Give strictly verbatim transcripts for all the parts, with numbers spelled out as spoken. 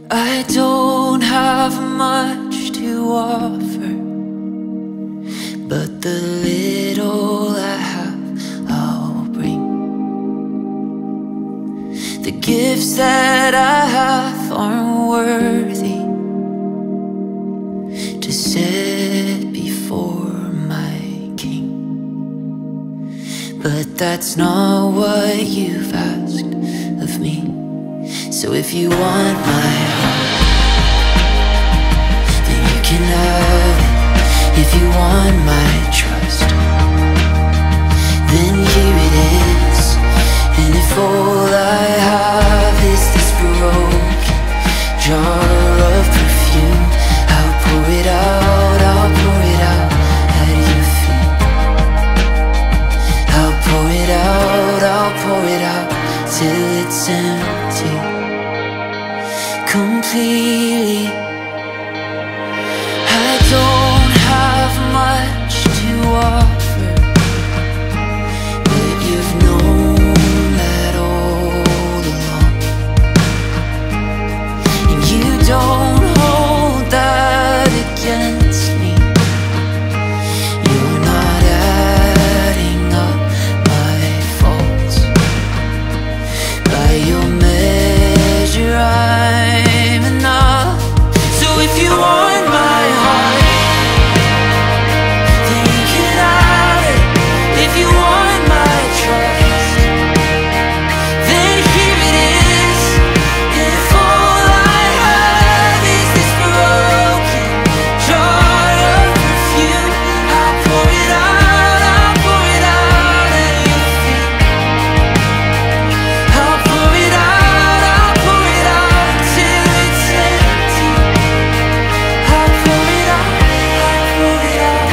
I don't have much to offer, but the little I have I'll bring. The gifts that I have aren't worthy to set before my King, but that's not what you've asked of me. So if you want my heart, then you can have it. If you want my trust, then here it is. And if all I have is this broken jar of perfume, I'll pour it out, I'll pour it out at your feet. I'll pour it out, I'll pour it out till it's empty completely. I don't have much to offer, but you've known that all along. And you don't hold that against me. You're not adding up my faults. By your measure I'm enough. So if you want my heart, then you can have it. If you want my trust, then here it is. And if all I have is this broken jar of perfume, I'll pour it out, I'll pour it out at your feet. I'll pour it out, I'll pour it out till it's empty. I'll pour it out, I'll pour it out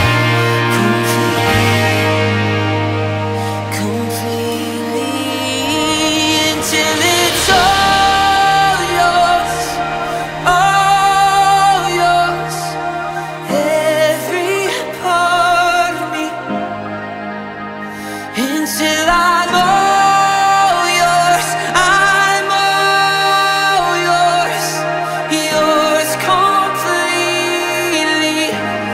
completely, completely, until it's all yours, all yours, every part of me, until I'm all yours, I'm all yours, yours completely,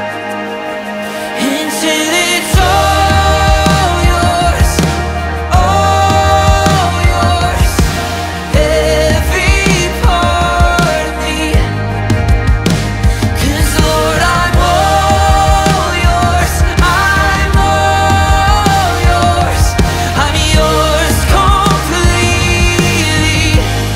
until it's all yours, all yours, every part of me. 'Cause Lord, I'm all yours, I'm all yours, I'm yours completely.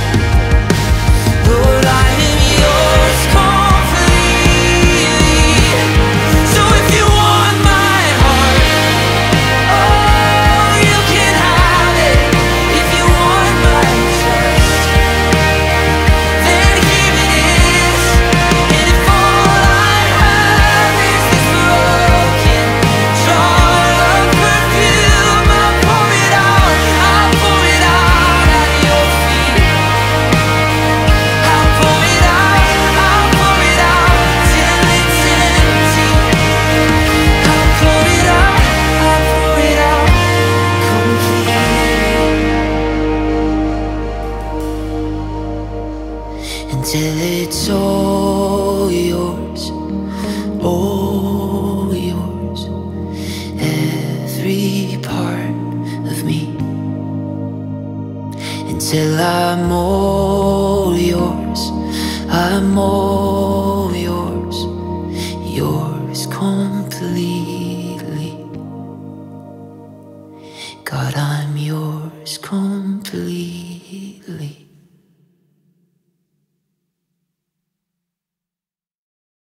Lord, I am yours completely. So if you want my heart, oh, you can have it. If you want my trust, then here it is. And if all I have is this broken jar of perfume, I'll pour it out, I'll pour it out at your feet. I'll pour it out, I'll pour it out till it's empty. I'll pour it out, I'll pour it out completely, until it's all yours, all yours, every part of me, until I'm all yours, I'm all